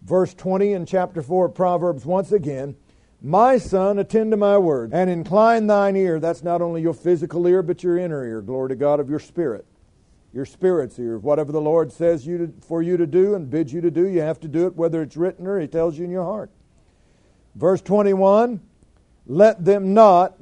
Verse 20 in chapter 4 of Proverbs once again, my son, attend to my word, and incline thine ear. That's not only your physical ear, but your inner ear, glory to God, of your spirit. Your spirit's ear. Whatever the Lord says for you to do and bids you to do, you have to do it, whether it's written or He tells you in your heart. Verse 21, let them not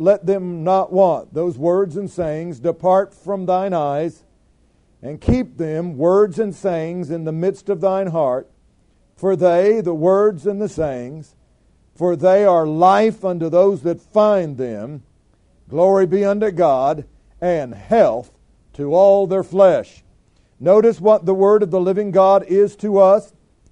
want. Those words and sayings depart from thine eyes, and keep them, words and sayings, in the midst of thine heart. For they, the words and the sayings, for they are life unto those that find them, glory be unto God, and health to all their flesh. Notice what the word of the living God is to us.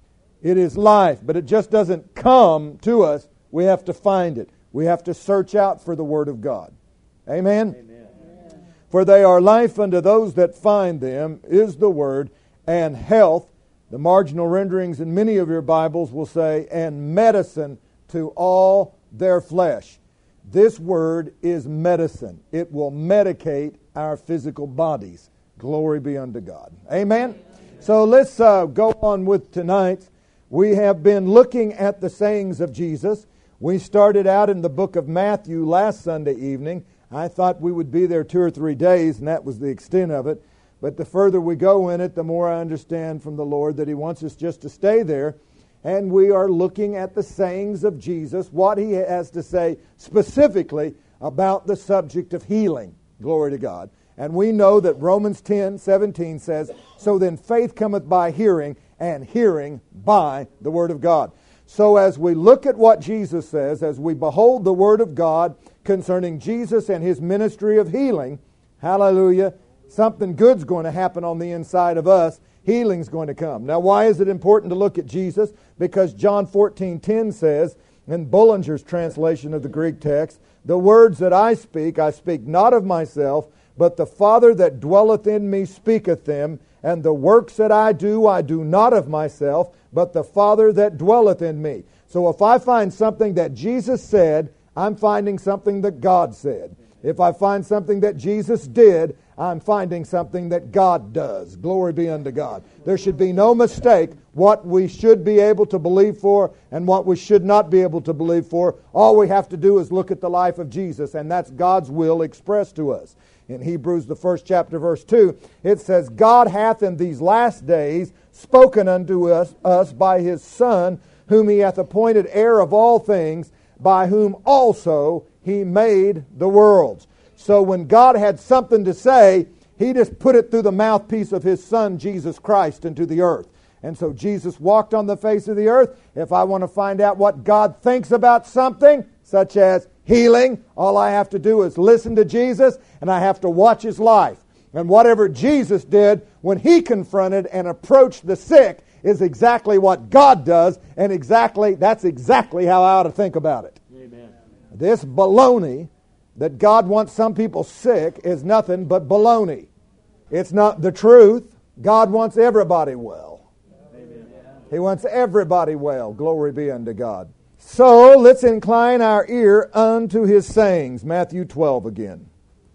It is life, but it just doesn't come to us. We have to find it. We have to search out for the word of God. Amen? Amen. For they are life unto those that find them, is the word, and health. The marginal renderings in many of your Bibles will say, and medicine to all their flesh. This word is medicine. It will medicate our physical bodies. Glory be unto God. Amen? So let's go on with tonight. We have been looking at the sayings of Jesus. We started out in the book of Matthew last Sunday evening. I thought we would be there 2 or 3 days, and that was the extent of it. But the further we go in it, the more I understand from the Lord that He wants us just to stay there. And we are looking at the sayings of Jesus, what He has to say specifically about the subject of healing. Glory to God. And we know that Romans 10:17 says, so then faith cometh by hearing, and hearing by the Word of God. So as we look at what Jesus says, as we behold the Word of God concerning Jesus and His ministry of healing, hallelujah, something good's going to happen on the inside of us. Healing's going to come. Now, why is it important to look at Jesus? Because John 14:10 says, in Bullinger's translation of the Greek text, the words that I speak not of myself, but the Father that dwelleth in me speaketh them, and the works that I do not of myself, but the Father that dwelleth in me. So if I find something that Jesus said, I'm finding something that God said. If I find something that Jesus did, I'm finding something that God does. Glory be unto God. There should be no mistake what we should be able to believe for and what we should not be able to believe for. All we have to do is look at the life of Jesus, and that's God's will expressed to us. In Hebrews, the 1st chapter, verse 2, it says, God hath in these last days spoken unto us by His Son, whom He hath appointed heir of all things, by whom also He made the worlds. So when God had something to say, He just put it through the mouthpiece of His Son, Jesus Christ, into the earth. And so Jesus walked on the face of the earth. If I want to find out what God thinks about something, such as healing, all I have to do is listen to Jesus, and I have to watch His life. And whatever Jesus did when He confronted and approached the sick is exactly what God does, and that's exactly how I ought to think about it. Amen. This baloney that God wants some people sick is nothing but baloney. It's not the truth. God wants everybody well. Amen. He wants everybody well. Glory be unto God. So let's incline our ear unto His sayings. Matthew 12 again.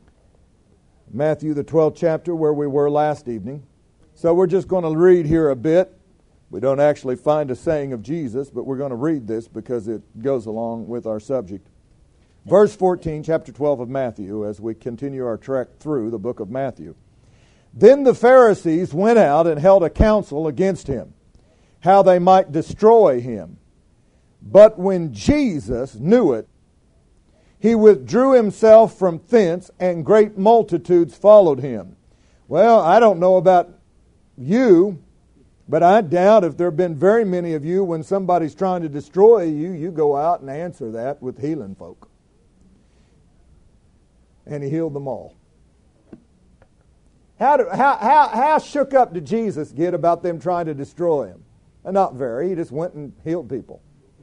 Matthew the 12th chapter, where we were last evening. So we're just going to read here a bit. We don't actually find a saying of Jesus, but we're going to read this because it goes along with our subject. Verse 14, chapter 12 of Matthew, as we continue our trek through the book of Matthew. Then the Pharisees went out and held a council against Him, how they might destroy Him. But when Jesus knew it, He withdrew Himself from thence, and great multitudes followed Him. Well, I don't know about you, but I doubt if there have been very many of you, when somebody's trying to destroy you, you go out and answer that with healing folk. And He healed them all. How shook up did Jesus get about them trying to destroy Him? Not very. He just went and healed people.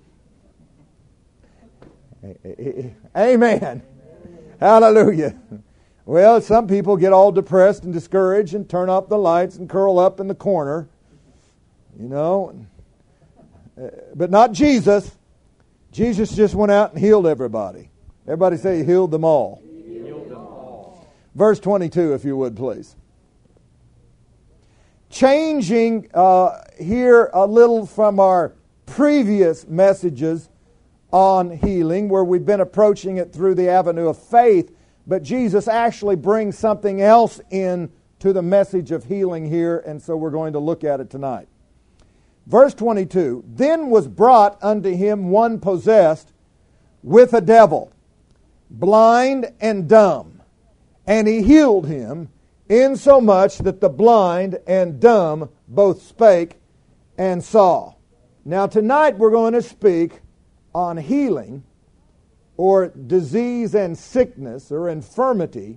Amen. Hallelujah. Well, some people get all depressed and discouraged and turn off the lights and curl up in the corner. You know. But not Jesus. Jesus just went out and healed everybody. Everybody say He healed them all. Verse 22, if you would, please. Changing here a little from our previous messages on healing, where we've been approaching it through the avenue of faith, but Jesus actually brings something else in to the message of healing here, and so we're going to look at it tonight. Verse 22, then was brought unto him one possessed with a devil, blind and dumb, and he healed him, insomuch that the blind and dumb both spake and saw. Now tonight we're going to speak on healing, or disease and sickness, or infirmity,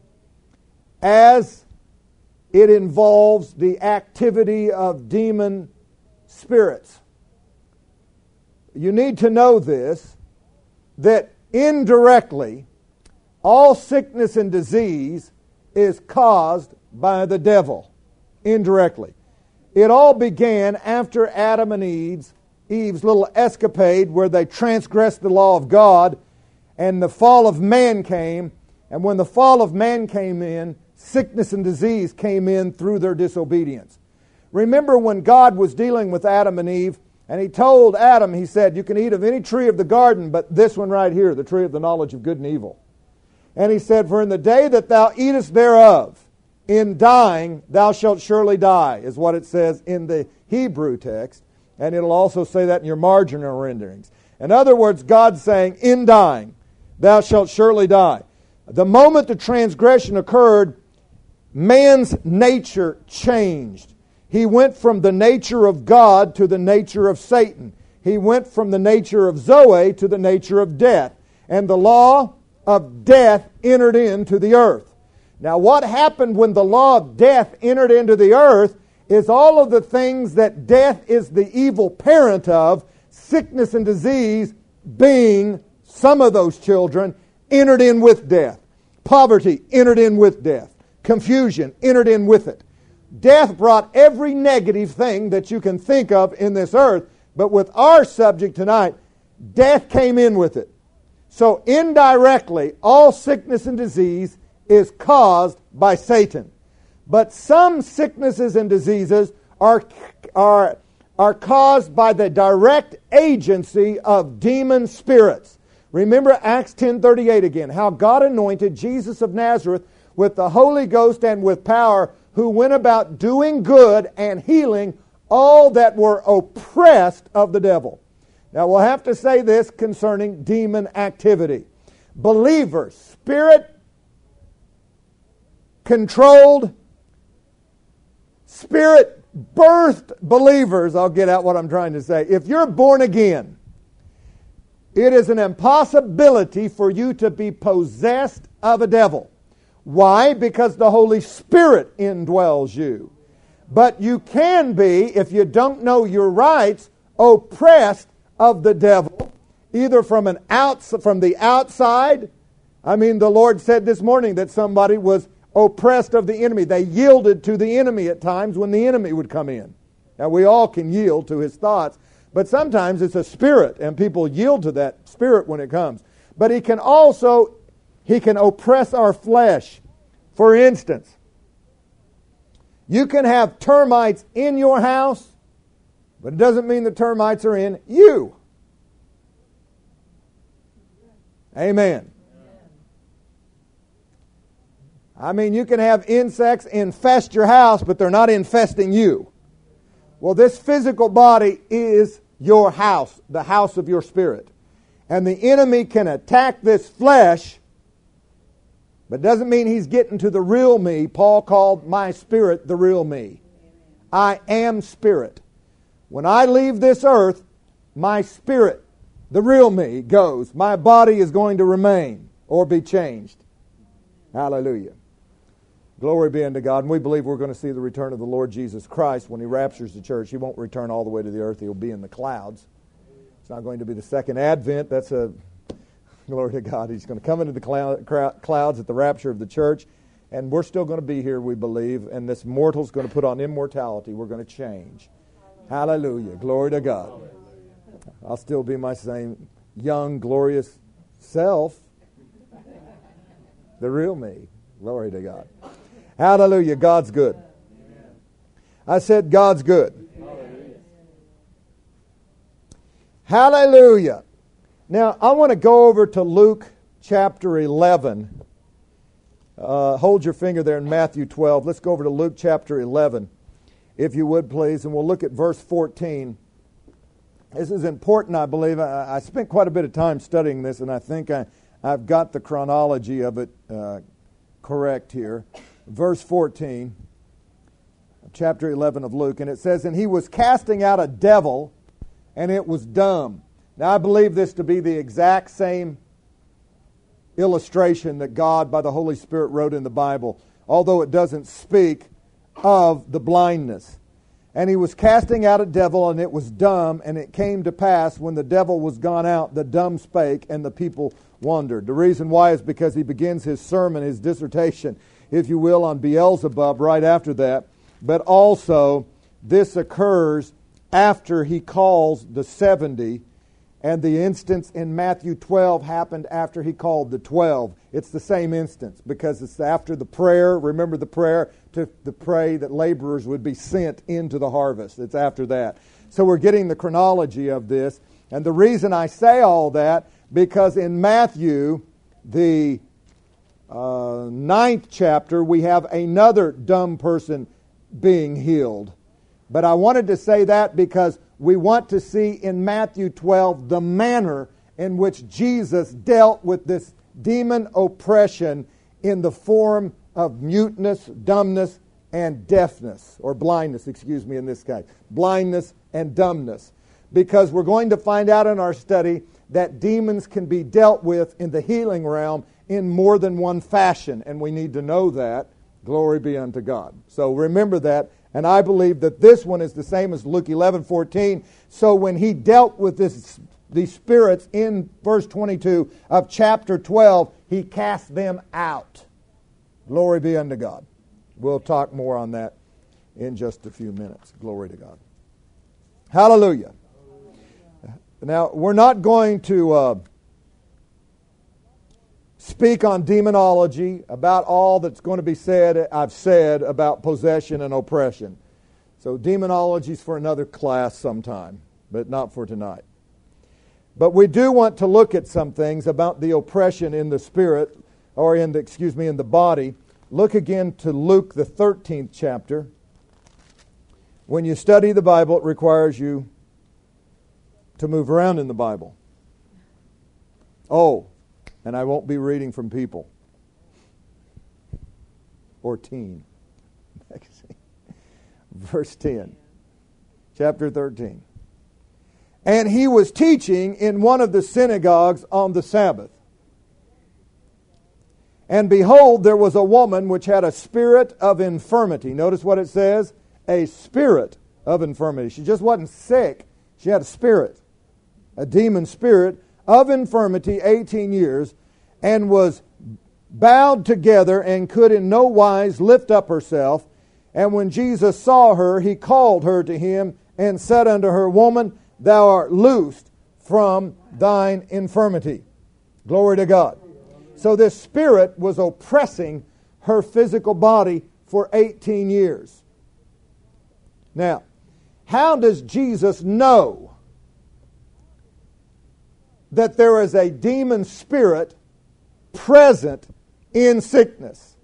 as it involves the activity of demon spirits. You need to know this, that indirectly, all sickness and disease is caused by the devil. Indirectly. It all began after Adam and Eve's little escapade where they transgressed the law of God, and the fall of man came. And when the fall of man came in, sickness and disease came in through their disobedience. Remember when God was dealing with Adam and Eve, and He told Adam, He said, you can eat of any tree of the garden, but this one right here, the tree of the knowledge of good and evil. And He said, for in the day that thou eatest thereof, in dying thou shalt surely die, is what it says in the Hebrew text. And it'll also say that in your marginal renderings. In other words, God's saying, in dying, thou shalt surely die. The moment the transgression occurred, man's nature changed. He went from the nature of God to the nature of Satan. He went from the nature of Zoe to the nature of death. And the law of death entered into the earth. Now what happened when the law of death entered into the earth is all of the things that death is the evil parent of, sickness and disease being some of those children, entered in with death. Poverty entered in with death. Confusion entered in with it. Death brought every negative thing that you can think of in this earth, but with our subject tonight, death came in with it. So indirectly, all sickness and disease is caused by Satan. But some sicknesses and diseases are caused by the direct agency of demon spirits. Remember Acts 10:38 again, how God anointed Jesus of Nazareth with the Holy Ghost and with power, who went about doing good and healing all that were oppressed of the devil. Now we'll have to say this concerning demon activity. Believers, Spirit-controlled, Spirit-birthed believers, I'll get at what I'm trying to say. If you're born again, it is an impossibility for you to be possessed of a devil. Why? Because the Holy Spirit indwells you. But you can be, if you don't know your rights, oppressed of the devil, either from the outside. I mean, the Lord said this morning that somebody was oppressed of the enemy. They yielded to the enemy at times when the enemy would come in. Now, we all can yield to his thoughts, but sometimes it's a spirit, and people yield to that spirit when it comes. But he can oppress our flesh. For instance, you can have termites in your house, but it doesn't mean the termites are in you. Amen. I mean, you can have insects infest your house, but they're not infesting you. Well, this physical body is your house, the house of your spirit. And the enemy can attack this flesh, but it doesn't mean he's getting to the real me. Paul called my spirit the real me. I am spirit. When I leave this earth, my spirit, the real me, goes. My body is going to remain or be changed. Hallelujah. Glory be unto God. And we believe we're going to see the return of the Lord Jesus Christ when He raptures the church. He won't return all the way to the earth. He'll be in the clouds. It's not going to be the second advent. That's a glory to God. He's going to come into the clouds at the rapture of the church. And we're still going to be here, we believe. And this mortal's going to put on immortality. We're going to change. Hallelujah. Glory to God. I'll still be my same young, glorious self. The real me. Glory to God. Hallelujah. God's good. I said God's good. Hallelujah. Now, I want to go over to Luke chapter 11. Hold your finger there in Matthew 12. Let's go over to Luke chapter 11, if you would, please, and we'll look at verse 14. This is important, I believe. I spent quite a bit of time studying this, and I think I've got the chronology of it correct here. Verse 14, chapter 11 of Luke, and it says, "And he was casting out a devil, and it was dumb." Now, I believe this to be the exact same illustration that God, by the Holy Spirit, wrote in the Bible, although it doesn't speak of the blindness. "And he was casting out a devil, and it was dumb, and it came to pass, when the devil was gone out, the dumb spake, and the people wondered." The reason why is because he begins his sermon, his dissertation, if you will, on Beelzebub right after that. But also, this occurs after he calls the 70, and the instance in Matthew 12 happened after he called the 12. It's the same instance because it's after the prayer. Remember the prayer to pray that laborers would be sent into the harvest. It's after that. So we're getting the chronology of this. And the reason I say all that, because in Matthew, the 9th chapter, we have another dumb person being healed. But I wanted to say that because we want to see in Matthew 12 the manner in which Jesus dealt with this demon oppression in the form of muteness, dumbness, and deafness, or blindness, in this case. Blindness and dumbness. Because we're going to find out in our study that demons can be dealt with in the healing realm in more than one fashion, and we need to know that. Glory be unto God. So remember that. And I believe that this one is the same as Luke 11:14. So when he dealt with these spirits in verse 22 of chapter 12, he cast them out. Glory be unto God. We'll talk more on that in just a few minutes. Glory to God. Hallelujah. Now, we're not going to speak on demonology, about all that's going to be said, I've said about possession and oppression. So demonology is for another class sometime, but not for tonight. But we do want to look at some things about the oppression in the spirit, or in the body. Look again to Luke, the 13th chapter. When you study the Bible, it requires you to move around in the Bible. Oh, and I won't be reading from People or Teen. Verse 10, chapter 13. "And he was teaching in one of the synagogues on the Sabbath. And behold, there was a woman which had a spirit of infirmity." Notice what it says, a spirit of infirmity. She just wasn't sick. She had a spirit, a demon spirit of infirmity 18 years, and was bowed together and could in no wise lift up herself. And when Jesus saw her, he called her to him and said unto her, "Woman, thou art loosed from thine infirmity." Glory to God. So this spirit was oppressing her physical body for 18 years. Now, how does Jesus know that there is a demon spirit present in sickness?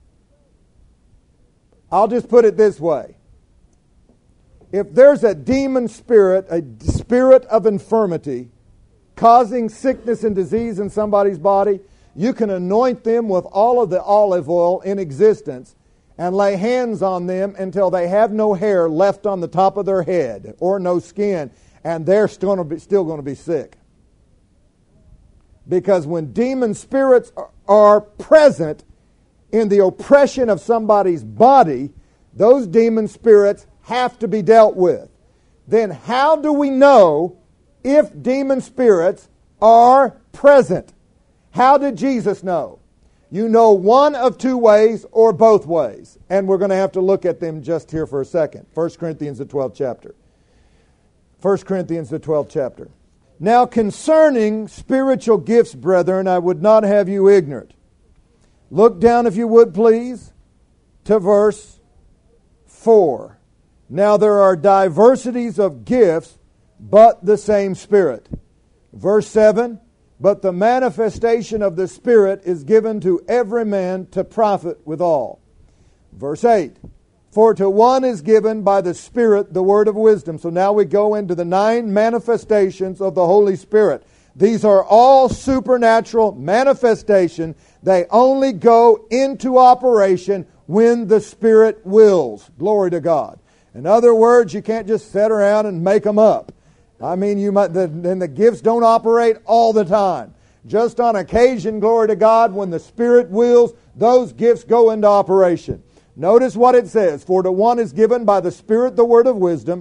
I'll just put it this way. If there's a demon spirit, a spirit of infirmity, causing sickness and disease in somebody's body, you can anoint them with all of the olive oil in existence and lay hands on them until they have no hair left on the top of their head or no skin, and they're still going to be sick. Because when demon spirits are present in the oppression of somebody's body, those demon spirits have to be dealt with. Then how do we know if demon spirits are present? How did Jesus know? You know one of two ways or both ways. And we're going to have to look at them just here for a second. 1 Corinthians, the 12th chapter. 1 Corinthians, the 12th chapter. "Now concerning spiritual gifts, brethren, I would not have you ignorant." Look down, if you would, please, to verse 4. "Now there are diversities of gifts, but the same Spirit. Verse 7, but the manifestation of the Spirit is given to every man to profit withal. Verse 8, for to one is given by the Spirit the word of wisdom. So now we go into the 9 manifestations of the Holy Spirit. These are all supernatural manifestations. They only go into operation when the Spirit wills. Glory to God. In other words, you can't just sit around and make them up. I mean, then the gifts don't operate all the time. Just on occasion, glory to God, when the Spirit wills, those gifts go into operation. Notice what it says. For to one is given by the Spirit the word of wisdom,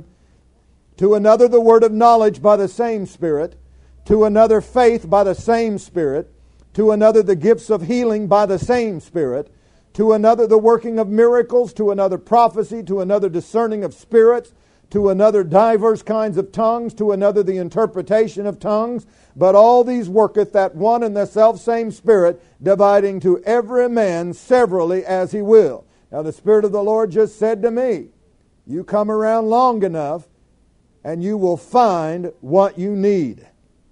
to another the word of knowledge by the same Spirit, to another faith by the same Spirit, to another the gifts of healing by the same Spirit, to another the working of miracles, to another prophecy, to another discerning of spirits, to another divers kinds of tongues, to another the interpretation of tongues. But all these worketh that one and the selfsame Spirit, dividing to every man severally as he will. Now the Spirit of the Lord just said to me, you come around long enough and you will find what you need.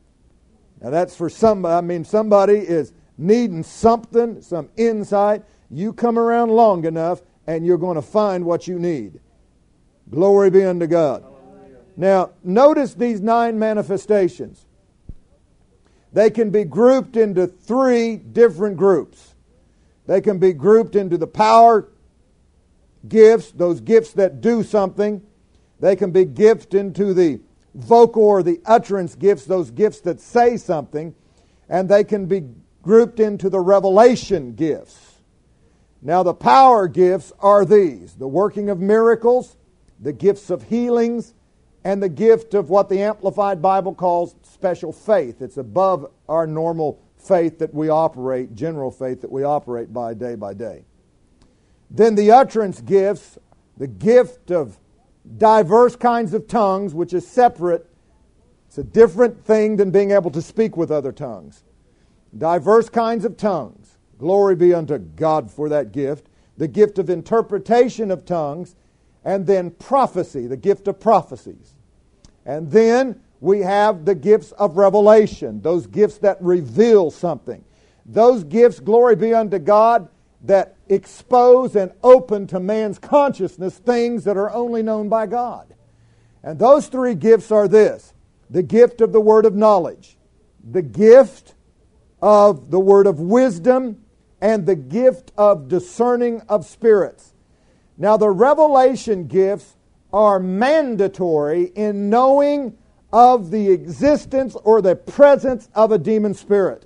Now that's for somebody. I mean, somebody is needing something, some insight. You come around long enough and you're going to find what you need. Glory be unto God. Now, notice these 9 manifestations. They can be grouped into 3 different groups. They can be grouped into the power gifts, those gifts that do something. They can be grouped into the vocal or the utterance gifts, those gifts that say something. And they can be grouped into the revelation gifts. Now the power gifts are these: the working of miracles, the gifts of healings, and the gift of what the Amplified Bible calls special faith. It's above our normal faith that we operate, general faith that we operate by day. Then the utterance gifts, the gift of diverse kinds of tongues, which is separate. It's a different thing than being able to speak with other tongues. Diverse kinds of tongues. Glory be unto God for that gift. The gift of interpretation of tongues. And then prophecy, the gift of prophecies. And then we have the gifts of revelation, those gifts that reveal something. Those gifts, glory be unto God, that expose and open to man's consciousness things that are only known by God. And those 3 gifts are this: the gift of the word of knowledge, the gift of the word of wisdom, and the gift of discerning of spirits. Now the revelation gifts are mandatory in knowing of the existence or the presence of a demon spirit.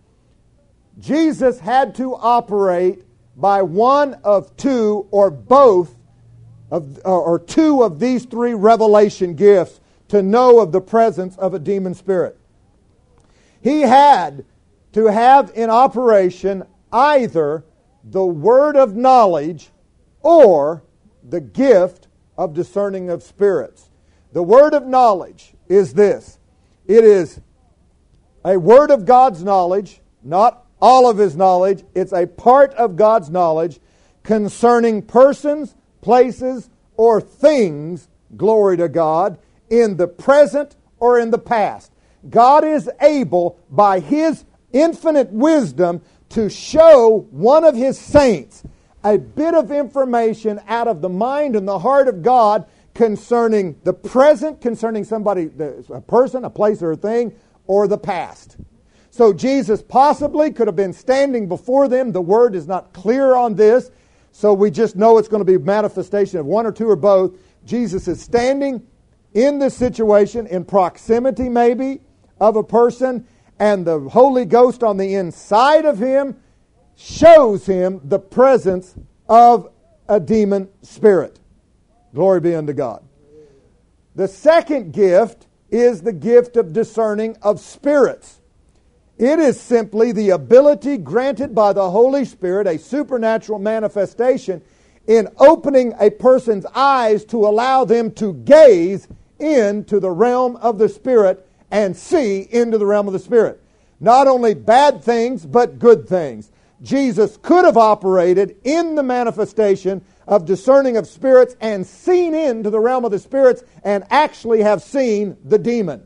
Jesus had to operate by one of 2 or both of, or 2 of these 3 revelation gifts to know of the presence of a demon spirit. He had to have in operation either the word of knowledge or the gift of discerning of spirits. The word of knowledge is this: it is a word of God's knowledge, not all of His knowledge. It's a part of God's knowledge concerning persons, places, or things, glory to God, in the present or in the past. God is able, by His infinite wisdom, to show one of His saints a bit of information out of the mind and the heart of God concerning the present, concerning somebody, a person, a place, or a thing, or the past. So Jesus possibly could have been standing before them. The Word is not clear on this, so we just know it's going to be a manifestation of 1 or 2 or both. Jesus is standing in this situation, in proximity maybe of a person, and the Holy Ghost on the inside of him shows him the presence of a demon spirit. Glory be unto God. The second gift is the gift of discerning of spirits. It is simply the ability granted by the Holy Spirit, a supernatural manifestation, in opening a person's eyes to allow them to gaze into the realm of the Spirit and see into the realm of the Spirit. Not only bad things, but good things. Jesus could have operated in the manifestation of discerning of spirits and seen into the realm of the spirits and actually have seen the demon.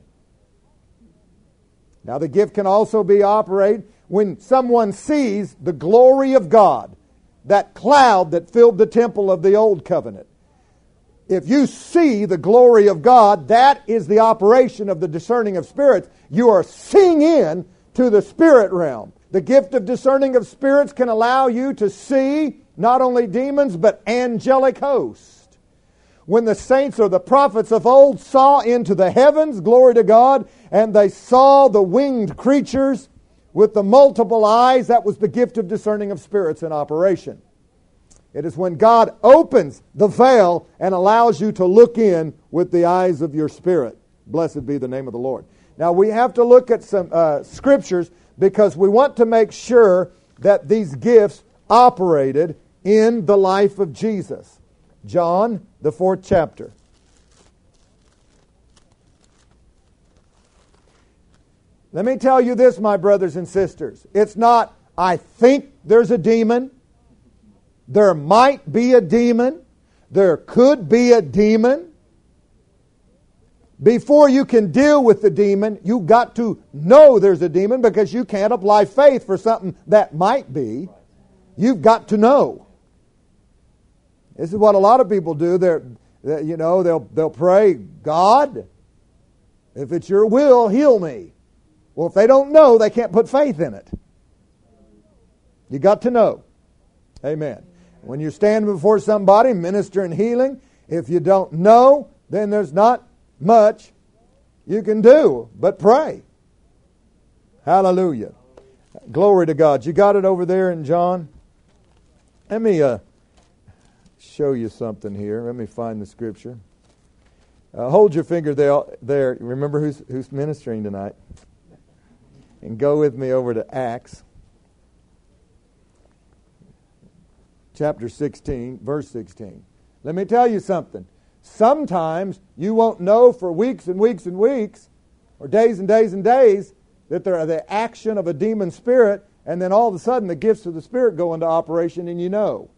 Now the gift can also be operated when someone sees the glory of God, that cloud that filled the temple of the old covenant. If you see the glory of God, that is the operation of the discerning of spirits. You are seeing in to the spirit realm. The gift of discerning of spirits can allow you to see not only demons, but angelic hosts. When the saints or the prophets of old saw into the heavens, glory to God, and they saw the winged creatures with the multiple eyes, that was the gift of discerning of spirits in operation. It is when God opens the veil and allows you to look in with the eyes of your spirit. Blessed be the name of the Lord. Now we have to look at some scriptures because we want to make sure that these gifts operated in the life of Jesus. John, the 4th chapter. Let me tell you this, my brothers and sisters. It's not, I think there's a demon. There might be a demon. There could be a demon. Before you can deal with the demon, you've got to know there's a demon because you can't apply faith for something that might be. You've got to know. This is what a lot of people do. They'll pray, God, if it's your will, heal me. Well, if they don't know, they can't put faith in it. You got to know. Amen. When you're standing before somebody ministering healing, if you don't know, then there's not much you can do but pray. Hallelujah. Glory to God. You got it over there in John? Let me show you something here. Let me find the scripture. Hold your finger there. Remember who's ministering tonight. And go with me over to Acts. Chapter 16, verse 16. Let me tell you something. Sometimes you won't know for weeks and weeks and weeks, or days and days and days, that there are the action of a demon spirit, and then all of a sudden the gifts of the Spirit go into operation and you know.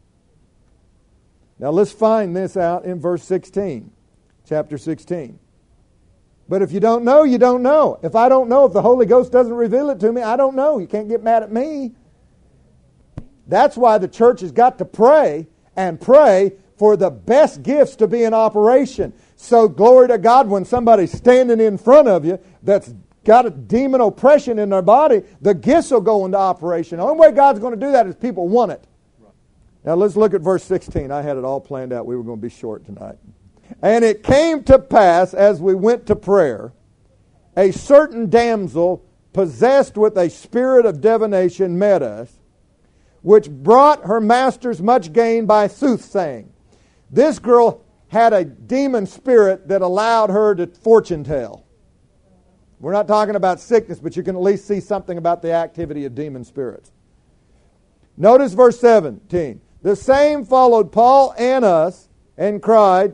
Now let's find this out in verse 16, chapter 16. But if you don't know, you don't know. If I don't know, if the Holy Ghost doesn't reveal it to me, I don't know. You can't get mad at me. That's why the church has got to pray and pray for the best gifts to be in operation. So glory to God, when somebody's standing in front of you that's got a demon oppression in their body, the gifts will go into operation. The only way God's going to do that is people want it. Now let's look at verse 16. I had it all planned out. We were going to be short tonight. And it came to pass as we went to prayer, a certain damsel possessed with a spirit of divination met us, which brought her masters much gain by soothsaying. This girl had a demon spirit that allowed her to fortune tell. We're not talking about sickness, but you can at least see something about the activity of demon spirits. Notice verse 17. The same followed Paul and us and cried,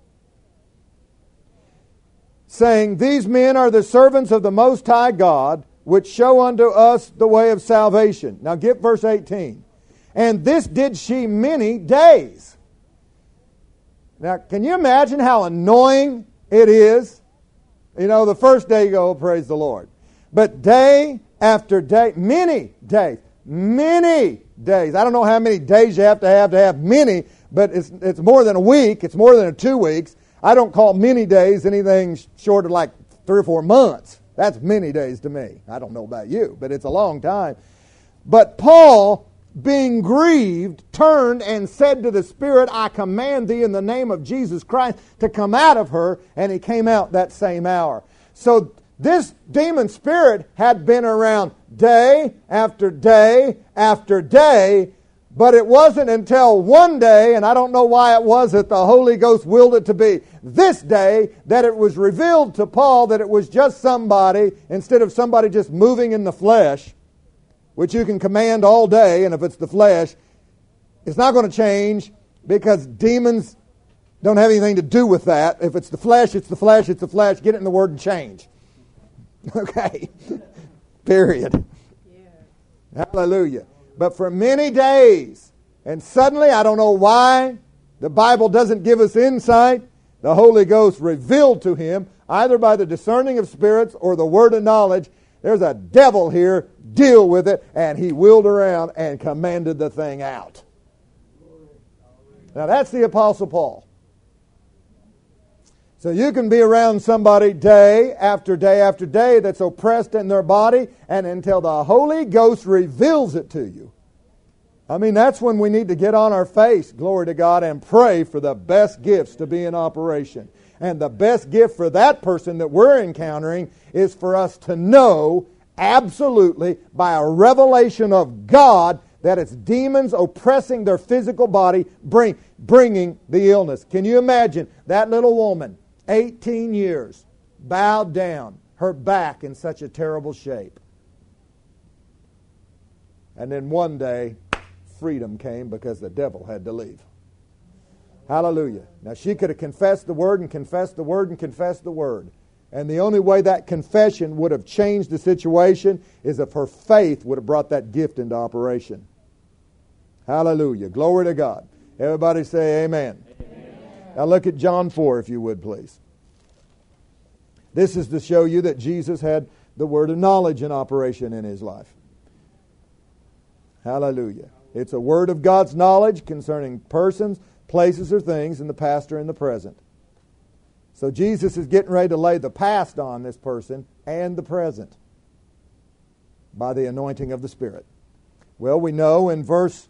saying, These men are the servants of the Most High God, which show unto us the way of salvation. Now get verse 18. And this did she many days. Now, can you imagine how annoying it is? You know, the first day you go, oh, praise the Lord. But day after day, many days. I don't know how many days you have to have many, but it's more than a week. It's more than 2 weeks. I don't call many days anything short of like 3 or 4 months. That's many days to me. I don't know about you, but it's a long time. But Paul, being grieved, turned and said to the spirit, I command thee in the name of Jesus Christ to come out of her. And he came out that same hour. So this demon spirit had been around day after day after day, but it wasn't until one day, and I don't know why it was that the Holy Ghost willed it to be this day, that it was revealed to Paul that it was just somebody, instead of somebody just moving in the flesh, which you can command all day, and if it's the flesh, it's not going to change because demons don't have anything to do with that. If it's the flesh, it's the flesh, it's the flesh. Get it in the Word and change. Okay. Period. Yeah. Hallelujah. But for many days, And suddenly, I don't know why, the Bible doesn't give us insight. The Holy Ghost revealed to him, either by the discerning of spirits or the word of knowledge, there's a devil here, deal with it. And he wheeled around and commanded the thing out. Now that's the Apostle Paul. So you can be around somebody day after day after day that's oppressed in their body, and until the Holy Ghost reveals it to you. I mean, that's when we need to get on our face, glory to God, and pray for the best gifts to be in operation. And the best gift for that person that we're encountering is for us to know absolutely by a revelation of God that it's demons oppressing their physical body, bringing the illness. Can you imagine that little woman, 18 years, bowed down, her back in such a terrible shape. And then one day, freedom came because the devil had to leave. Hallelujah. Now she could have confessed the word and confessed the word and confessed the word. And the only way that confession would have changed the situation is if her faith would have brought that gift into operation. Hallelujah. Glory to God. Everybody say amen. Amen. Now look at John 4 if you would please. This is to show you that Jesus had the word of knowledge in operation in his life. Hallelujah. It's a word of God's knowledge concerning persons, places, or things in the past or in the present. So Jesus is getting ready to lay the past on this person and the present by the anointing of the Spirit. Well, we know in verse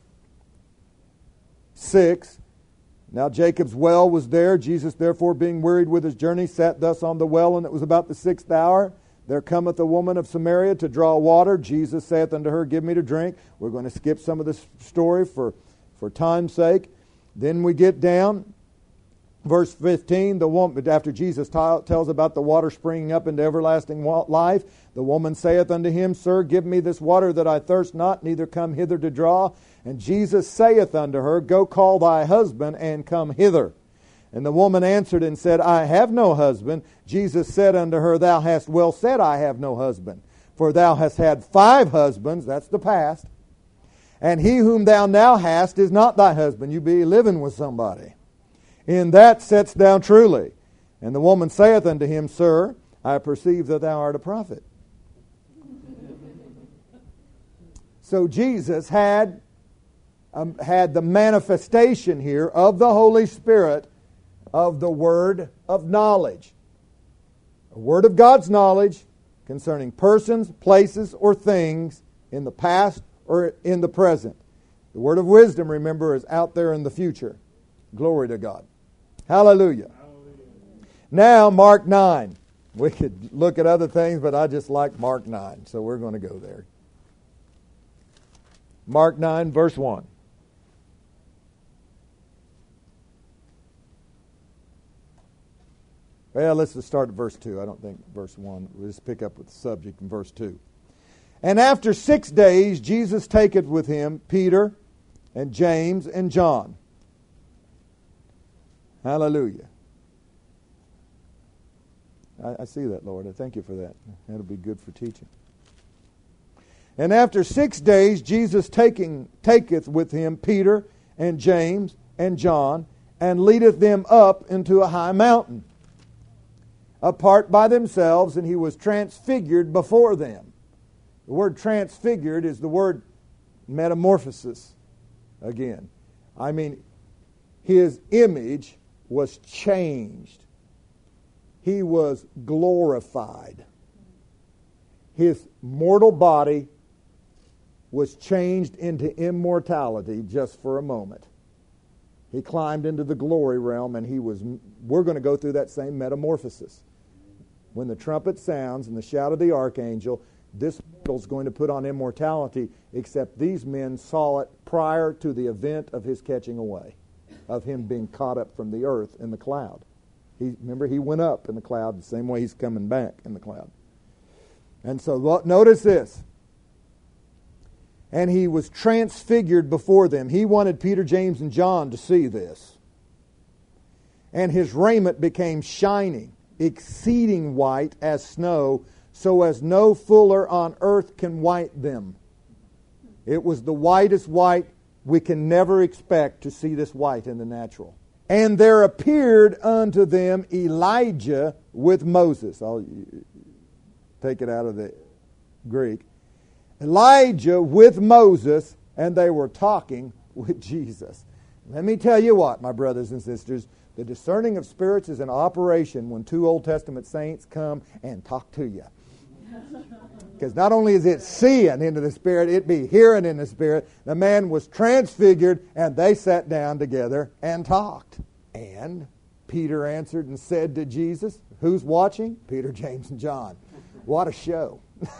6, now Jacob's well was there. Jesus, therefore, being wearied with his journey, sat thus on the well, and it was about the 6th hour. There cometh a woman of Samaria to draw water. Jesus saith unto her, give me to drink. We're going to skip some of this story for time's sake. Then we get down, verse 15, the woman, after Jesus tells about the water springing up into everlasting life, the woman saith unto him, Sir, give me this water that I thirst not, neither come hither to draw. And Jesus saith unto her, Go call thy husband, and come hither. And the woman answered and said, I have no husband. Jesus said unto her, Thou hast well said, I have no husband. For thou hast had 5 husbands, that's the past, and he whom thou now hast is not thy husband. You be living with somebody. In that saidst thou truly. And the woman saith unto him, Sir, I perceive that thou art a prophet. So Jesus had the manifestation here of the Holy Spirit of the word of knowledge. A word of God's knowledge concerning persons, places, or things in the past or in the present. The word of wisdom, remember, is out there in the future. Glory to God. Hallelujah. Now, Mark 9. We could look at other things, but I just like Mark 9, so we're going to go there. Mark 9, verse 1. Well, let's just start at verse 2. I don't think verse 1. We'll just pick up with the subject in verse 2. And after 6 days, Jesus taketh with him Peter and James and John. Hallelujah. I see that, Lord. I thank you for that. That'll be good for teaching. And after 6 days, Jesus taketh with him Peter and James and John, and leadeth them up into a high mountain, apart by themselves, and he was transfigured before them. The word transfigured is the word metamorphosis again. I mean, his image was changed. He was glorified. His mortal body was changed into immortality just for a moment. He climbed into the glory realm, and we're going to go through that same metamorphosis. When the trumpet sounds and the shout of the archangel, this mortal's going to put on immortality, except these men saw it prior to the event of his catching away, of him being caught up from the earth in the cloud. Remember, he went up in the cloud the same way he's coming back in the cloud. And so notice this. And he was transfigured before them. He wanted Peter, James, and John to see this. And his raiment became shining, exceeding white as snow, so as no fuller on earth can white them. It was the whitest white we can never expect to see this white in the natural. And there appeared unto them Elijah with Moses. I'll take it out of the Greek. Elijah with Moses, and they were talking with Jesus. Let me tell you what, my brothers and sisters, the discerning of spirits is an operation when two Old Testament saints come and talk to you. Because not only is it seeing into the Spirit, it be hearing in the Spirit. The man was transfigured, and they sat down together and talked. And Peter answered and said to Jesus, who's watching? Peter, James, and John. What a show.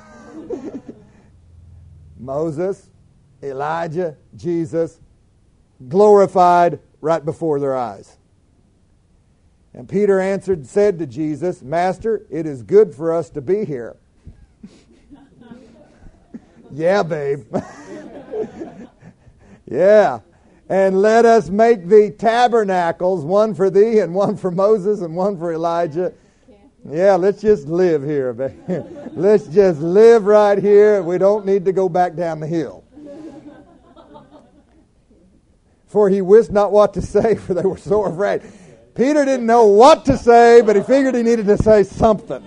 Moses, Elijah, Jesus, glorified right before their eyes. And Peter answered and said to Jesus, Master, it is good for us to be here. Yeah, babe. Yeah. And let us make thee tabernacles, one for thee and one for Moses and one for Elijah. Yeah, let's just live here, babe. Let's just live right here. We don't need to go back down the hill. For he wist not what to say, for they were so afraid. Peter didn't know what to say, but he figured he needed to say something.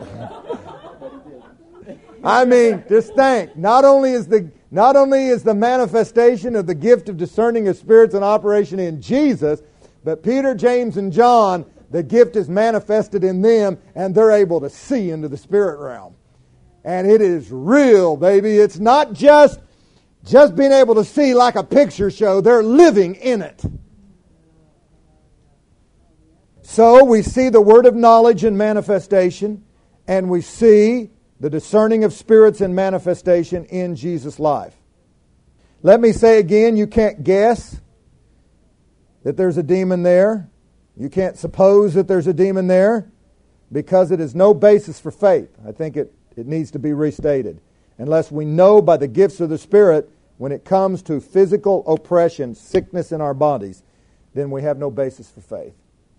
I mean, just think. Not only is the manifestation of the gift of discerning of spirits in operation in Jesus, but Peter, James, and John, the gift is manifested in them, and they're able to see into the spirit realm. And it is real, baby. It's not just being able to see like a picture show. They're living in it. So we see the word of knowledge in manifestation, and we see the discerning of spirits and manifestation in Jesus' life. Let me say again, you can't guess that there's a demon there. You can't suppose that there's a demon there because it is no basis for faith. I think it needs to be restated. Unless we know by the gifts of the Spirit, when it comes to physical oppression, sickness in our bodies, then we have no basis for faith.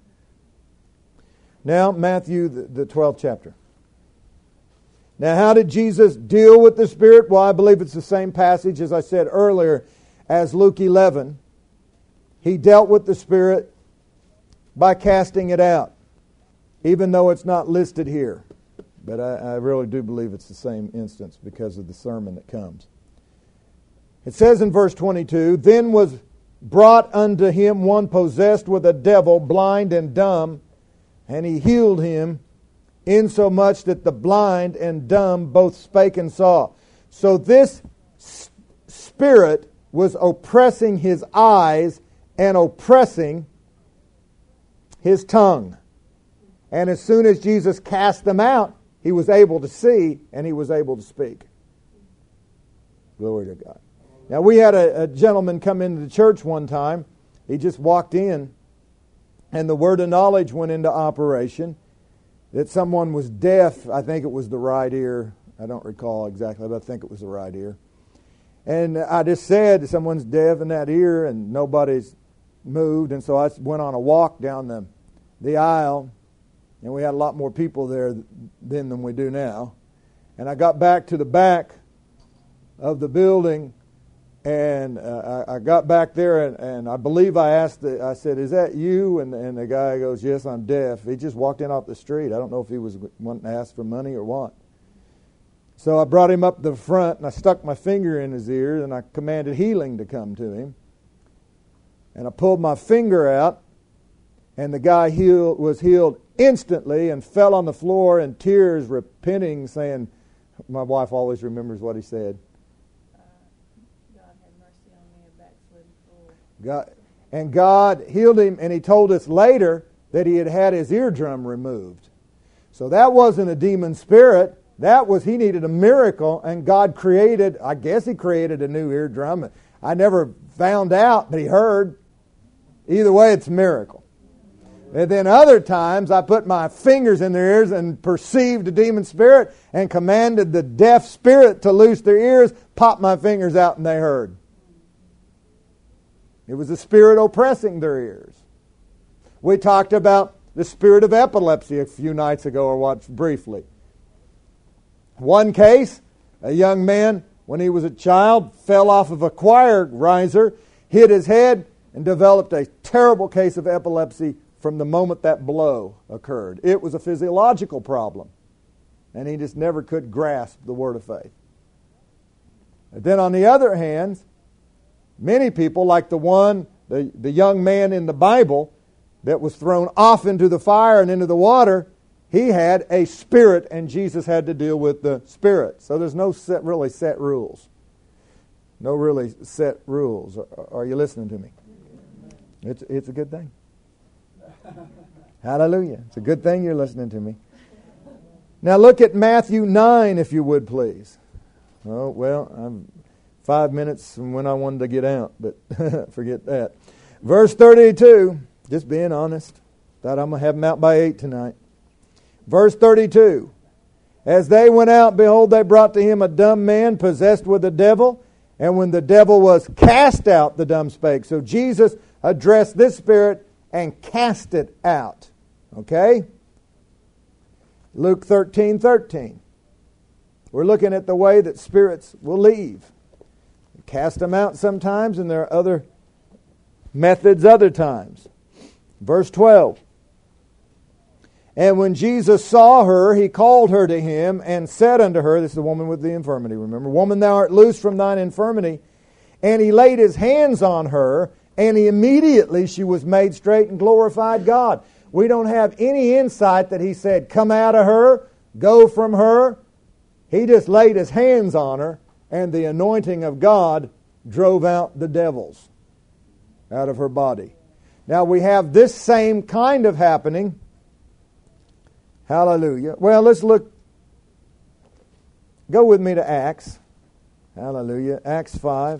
Now, Matthew, the 12th chapter. Now, how did Jesus deal with the Spirit? Well, I believe it's the same passage, as I said earlier, as Luke 11. He dealt with the Spirit by casting it out, even though it's not listed here. But I really do believe it's the same instance because of the sermon that comes. It says in verse 22, Then was brought unto him one possessed with a devil, blind and dumb, and he healed him, insomuch that the blind and dumb both spake and saw. So this spirit was oppressing his eyes and oppressing his tongue. And as soon as Jesus cast them out, he was able to see and he was able to speak. Glory to God. Now we had a gentleman come into the church one time. He just walked in and the word of knowledge went into operation. That someone was deaf. I think it was the right ear. I don't recall exactly, but I think it was the right ear. And I just said, someone's deaf in that ear, and nobody's moved. And so I went on a walk down the aisle, and we had a lot more people there then than we do now. And I got back to the back of the building, and I got back there, and I believe I said, is that you? And the guy goes, yes, I'm deaf. He just walked in off the street. I don't know if he was wanting to ask for money or what. So I brought him up the front, and I stuck my finger in his ear, and I commanded healing to come to him. And I pulled my finger out, and the guy was healed instantly and fell on the floor in tears, repenting, saying, my wife always remembers what he said. God healed him, and he told us later that he had his eardrum removed. So that wasn't a demon spirit. He needed a miracle, and God created, I guess he created a new eardrum. I never found out, but he heard. Either way, it's a miracle. And then other times, I put my fingers in their ears and perceived a demon spirit and commanded the deaf spirit to loose their ears, popped my fingers out, and they heard. It was the spirit oppressing their ears. We talked about the spirit of epilepsy a few nights ago, or watched briefly. One case, a young man, when he was a child, fell off of a choir riser, hit his head, and developed a terrible case of epilepsy from the moment that blow occurred. It was a physiological problem, and he just never could grasp the word of faith. And then on the other hand, many people, like the young man in the Bible that was thrown off into the fire and into the water, he had a spirit, and Jesus had to deal with the spirit. So there's no really set rules. No really set rules. Are you listening to me? It's a good thing. Hallelujah. It's a good thing you're listening to me. Now look at Matthew 9, if you would, please. Oh, well, I'm 5 minutes from when I wanted to get out, but forget that. Verse 32, just being honest. Thought I'm going to have them out by 8 tonight. Verse 32, as they went out, behold, they brought to him a dumb man possessed with a devil, and when the devil was cast out, the dumb spake. So Jesus addressed this spirit and cast it out. Okay? Luke 13:13. We're looking at the way that spirits will leave. Cast them out sometimes, and there are other methods other times. Verse 12. And when Jesus saw her, he called her to him and said unto her, this is the woman with the infirmity, remember, Woman, thou art loosed from thine infirmity. And he laid his hands on her, and immediately she was made straight and glorified God. We don't have any insight that he said, come out of her, go from her. He just laid his hands on her, and the anointing of God drove out the devils out of her body. Now we have this same kind of happening. Hallelujah. Well, let's look. Go with me to Acts. Hallelujah. Acts 5.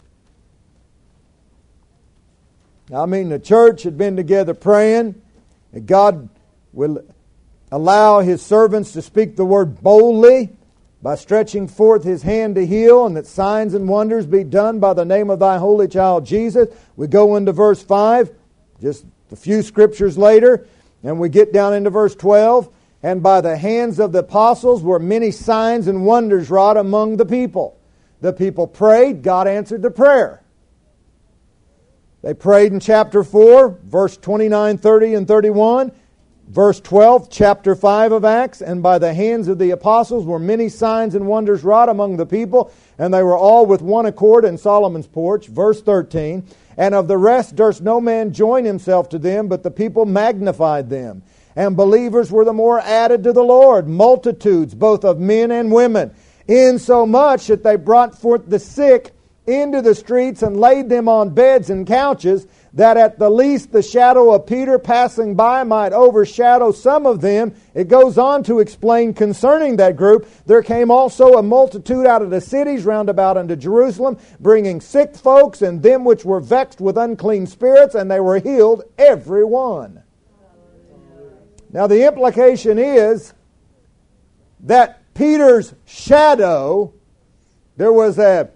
I mean, the church had been together praying that God will allow His servants to speak the word boldly by stretching forth His hand to heal, and that signs and wonders be done by the name of Thy holy child Jesus. We go into verse 5, just a few scriptures later, and we get down into verse 12. And by the hands of the apostles were many signs and wonders wrought among the people. The people prayed, God answered the prayer. They prayed in chapter 4, verse 29, 30, and 31. Verse 12, chapter 5 of Acts. And by the hands of the apostles were many signs and wonders wrought among the people, and they were all with one accord in Solomon's porch. Verse 13, and of the rest durst no man join himself to them, but the people magnified them. And believers were the more added to the Lord, multitudes both of men and women, insomuch that they brought forth the sick into the streets and laid them on beds and couches, that at the least the shadow of Peter passing by might overshadow some of them. It goes on to explain concerning that group, there came also a multitude out of the cities round about unto Jerusalem, bringing sick folks and them which were vexed with unclean spirits, and they were healed every one. Now the implication is that Peter's shadow, there was the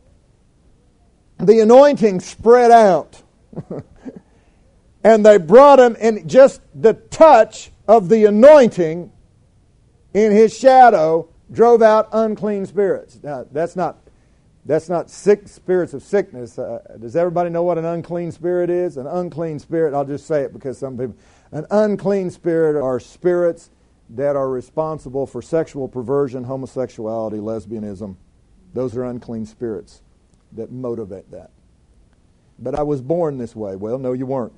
anointing spread out. And they brought him, and just the touch of the anointing in his shadow drove out unclean spirits. Now that's not sick spirits of sickness. Does everybody know what an unclean spirit is? An unclean spirit, I'll just say it because some people... An unclean spirit are spirits that are responsible for sexual perversion, homosexuality, lesbianism. Those are unclean spirits that motivate that. But I was born this way. Well, no, you weren't.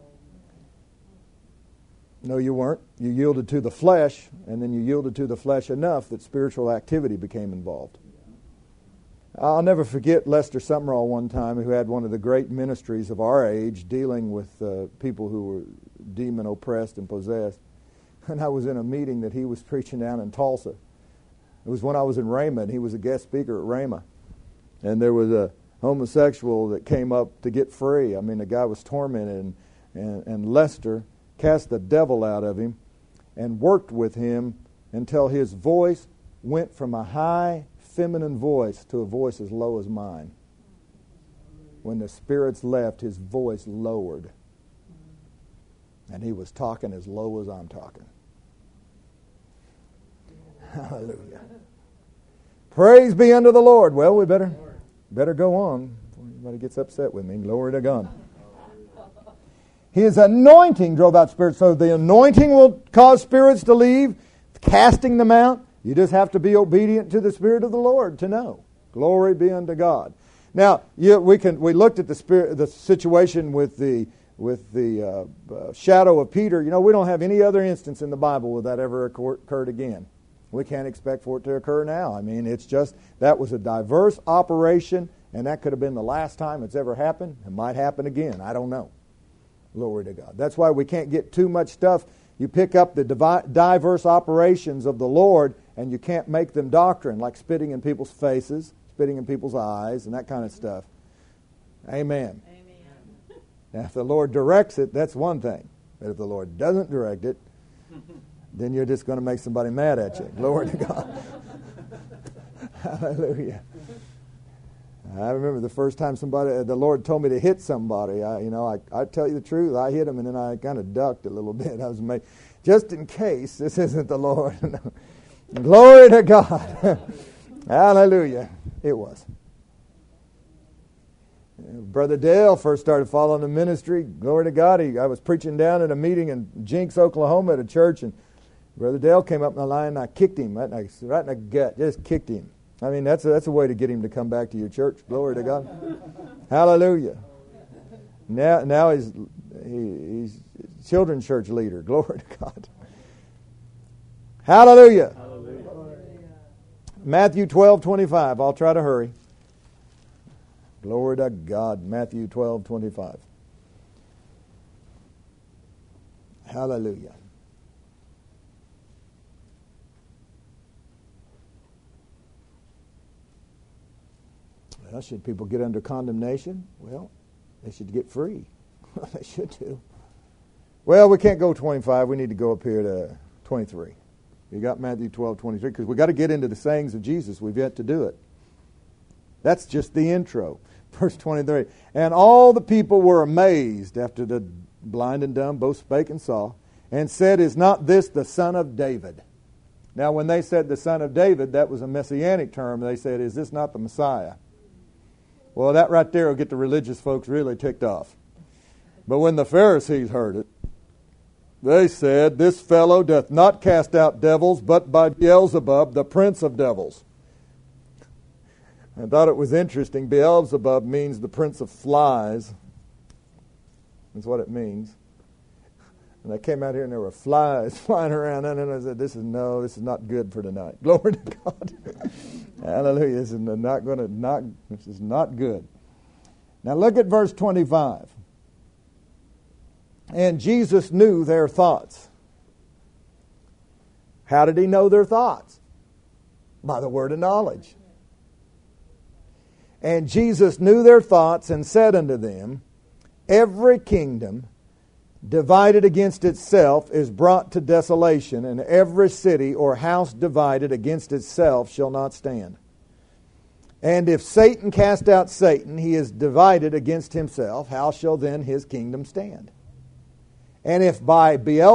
No, you weren't. You yielded to the flesh, and then you yielded to the flesh enough that spiritual activity became involved. I'll never forget Lester Sumrall one time, who had one of the great ministries of our age dealing with people who were demon oppressed and possessed. And I was in a meeting that he was preaching down in Tulsa. It was when I was in Rhema, and he was a guest speaker at Rhema. And there was a homosexual that came up to get free. I mean, the guy was tormented, and Lester cast the devil out of him and worked with him until his voice went from a high feminine voice to a voice as low as mine. When the spirits left, his voice lowered. And he was talking as low as I'm talking. Hallelujah. Praise be unto the Lord. Well, we better go on. Everybody gets upset with me. Glory to God. His anointing drove out spirits. So the anointing will cause spirits to leave, casting them out. You just have to be obedient to the Spirit of the Lord to know. Glory be unto God. Now, we looked at the situation with the shadow of Peter. We don't have any other instance in the Bible where that ever occurred again. We can't expect for it to occur now. I mean, it's just, that was a diverse operation, and that could have been the last time it's ever happened. It might happen again. I don't know. Glory to God. That's why we can't get too much stuff. You pick up the diverse operations of the Lord, and you can't make them doctrine, like spitting in people's faces, spitting in people's eyes, and that kind of stuff. Amen. Now, if the Lord directs it, that's one thing. But if the Lord doesn't direct it, then you're just going to make somebody mad at you. Glory to God. Hallelujah. I remember the first time the Lord told me to hit somebody. I tell you the truth, I hit him and then I kind of ducked a little bit. I was amazed. Just in case this isn't the Lord. Glory to God. Hallelujah. It was. Brother Dale first started following the ministry. Glory to God. I was preaching down at a meeting in Jinx, Oklahoma at a church, and Brother Dale came up in the line and I kicked him right in the gut. Just kicked him. I mean, that's a way to get him to come back to your church. Glory to God. Hallelujah. Now he's children's church leader. Glory to God. Hallelujah. Hallelujah. Matthew 12:25. I'll try to hurry. Glory to God. Matthew 12:25. Hallelujah. Well, should people get under condemnation? Well, they should get free. They should do. Well, we can't go 25. We need to go up here to 23. You got Matthew 12:23, because we got to get into the sayings of Jesus. We've yet to do it. That's just the intro. Verse 23. And all the people were amazed after the blind and dumb both spake and saw, and said, Is not this the son of David? Now, when they said the son of David, that was a messianic term. They said, Is this not the Messiah? Well, that right there will get the religious folks really ticked off. But when the Pharisees heard it, they said, This fellow doth not cast out devils, but by Beelzebub, the prince of devils. I thought it was interesting. Beelzebub means the prince of flies. That's what it means. And I came out here and there were flies flying around, and I said, This is not good for tonight. Glory to God. Hallelujah. This is not good. Now look at verse 25. And Jesus knew their thoughts. How did he know their thoughts? By the word of knowledge. And Jesus knew their thoughts and said unto them, Every kingdom divided against itself is brought to desolation, and every city or house divided against itself shall not stand. And if Satan cast out Satan, he is divided against himself. How shall then his kingdom stand? And if I,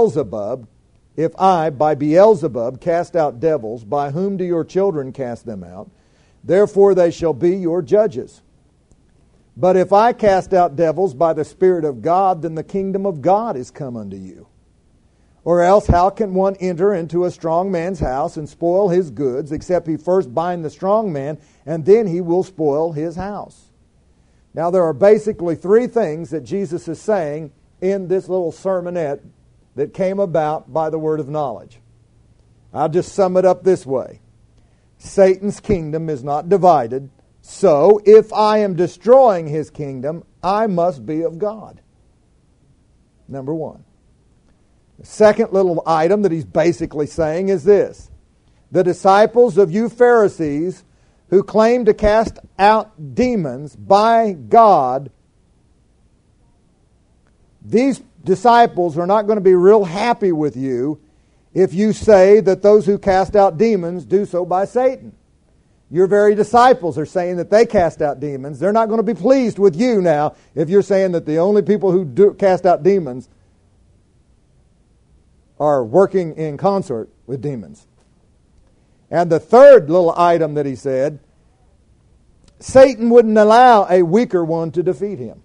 by Beelzebub, cast out devils, by whom do your children cast them out? Therefore they shall be your judges. But if I cast out devils by the Spirit of God, then the kingdom of God is come unto you. Or else how can one enter into a strong man's house and spoil his goods, except he first bind the strong man, and then he will spoil his house? Now there are basically three things that Jesus is saying in this little sermonette that came about by the word of knowledge. I'll just sum it up this way. Satan's kingdom is not divided, so if I am destroying his kingdom, I must be of God. Number one. The second little item that he's basically saying is this. The disciples of you Pharisees who claim to cast out demons by God, these disciples are not going to be real happy with you if you say that those who cast out demons do so by Satan. Your very disciples are saying that they cast out demons. They're not going to be pleased with you now if you're saying that the only people who do cast out demons are working in concert with demons. And the third little item that he said Satan wouldn't allow a weaker one to defeat him.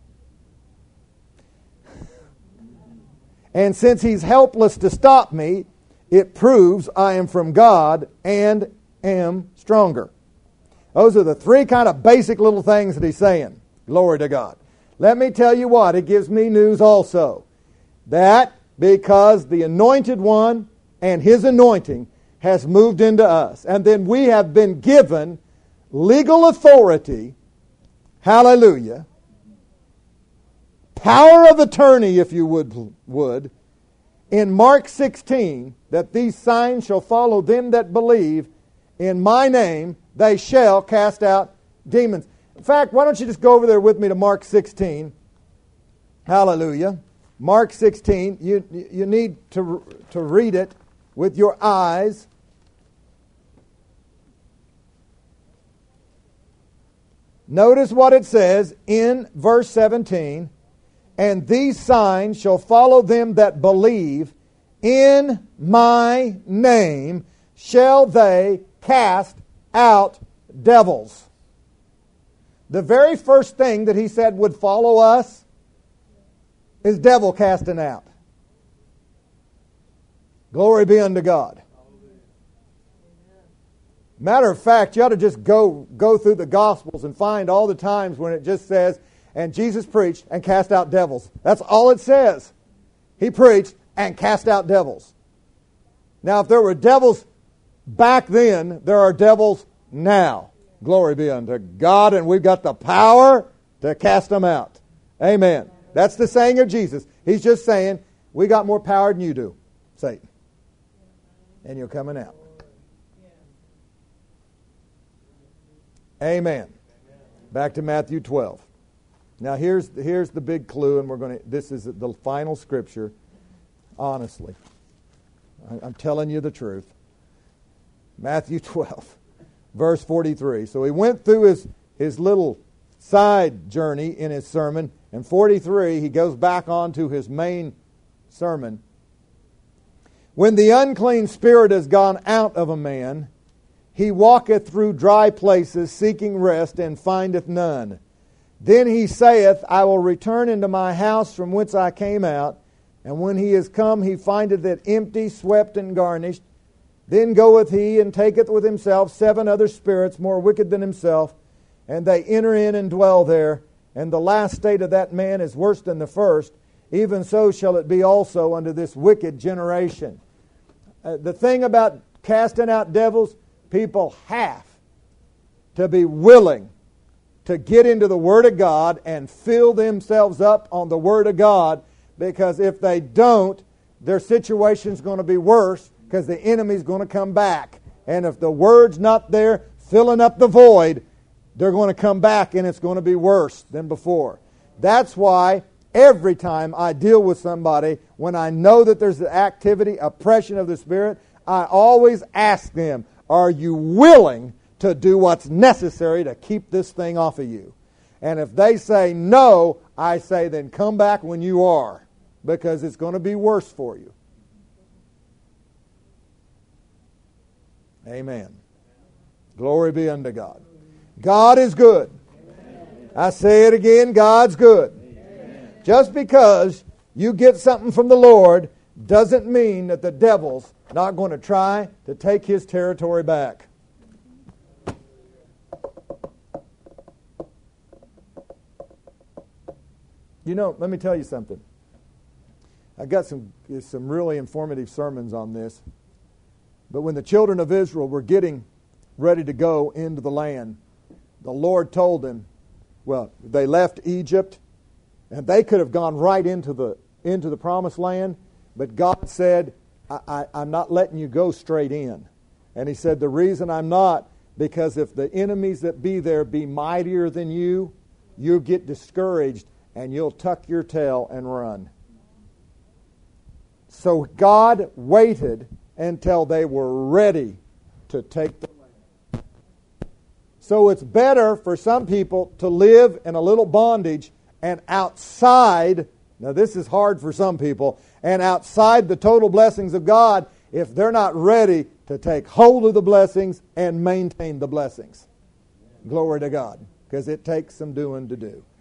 And since he's helpless to stop me, it proves I am from God and am stronger. Those are the three kind of basic little things that he's saying. Glory to God. Let me tell you what, it gives me news also. That because the Anointed One and His anointing has moved into us. And then we have been given legal authority, hallelujah, power of attorney, if you would, in Mark 16, that these signs shall follow them that believe. In my name they shall cast out demons. In fact, why don't you just go over there with me to Mark 16. Hallelujah. Mark 16. You need to read it with your eyes. Notice what it says in verse 17. And these signs shall follow them that believe. In my name shall they cast out devils. The very first thing that he said would follow us is devil casting out. Glory be unto God. Matter of fact, you ought to just go through the Gospels and find all the times when it just says, and Jesus preached and cast out devils. That's all it says. He preached and cast out devils. Now, if there were devils back then, there are devils now. Glory be unto God, and we've got the power to cast them out. Amen. That's the saying of Jesus. He's just saying, we got more power than you do, Satan. And you're coming out. Amen. Back to Matthew 12. Now here's the big clue, and this is the final scripture. Honestly, I'm telling you the truth. Matthew 12, verse 43. So he went through his little side journey in his sermon, and 43 he goes back on to his main sermon. When the unclean spirit is gone out of a man, he walketh through dry places, seeking rest, and findeth none. Then he saith, I will return into my house from whence I came out. And when he is come, he findeth it empty, swept, and garnished. Then goeth he, and taketh with himself 7 other spirits more wicked than himself, and they enter in and dwell there. And the last state of that man is worse than the first. Even so shall it be also unto this wicked generation. The thing about casting out devils, people have to be willing to get into the Word of God and fill themselves up on the Word of God, because if they don't, their situation's going to be worse because the enemy's going to come back. And if the Word's not there filling up the void, they're going to come back and it's going to be worse than before. That's why every time I deal with somebody, when I know that there's an activity, oppression of the Spirit, I always ask them, are you willing to do what's necessary to keep this thing off of you? And if they say no, I say then come back when you are, because it's going to be worse for you. Amen. Glory be unto God. God is good. I say it again, God's good. Just because you get something from the Lord doesn't mean that the devil's not going to try to take his territory back. You know, let me tell you something. I got some really informative sermons on this. But when the children of Israel were getting ready to go into the land, the Lord told them, well, they left Egypt, and they could have gone right into the promised land, but God said, I'm not letting you go straight in. And He said, the reason I'm not, because if the enemies that be there be mightier than you, you'll get discouraged and you'll tuck your tail and run. So God waited until they were ready to take the land. So it's better for some people to live in a little bondage and outside, now this is hard for some people, and outside the total blessings of God if they're not ready to take hold of the blessings and maintain the blessings. Glory to God. Because it takes some doing to do.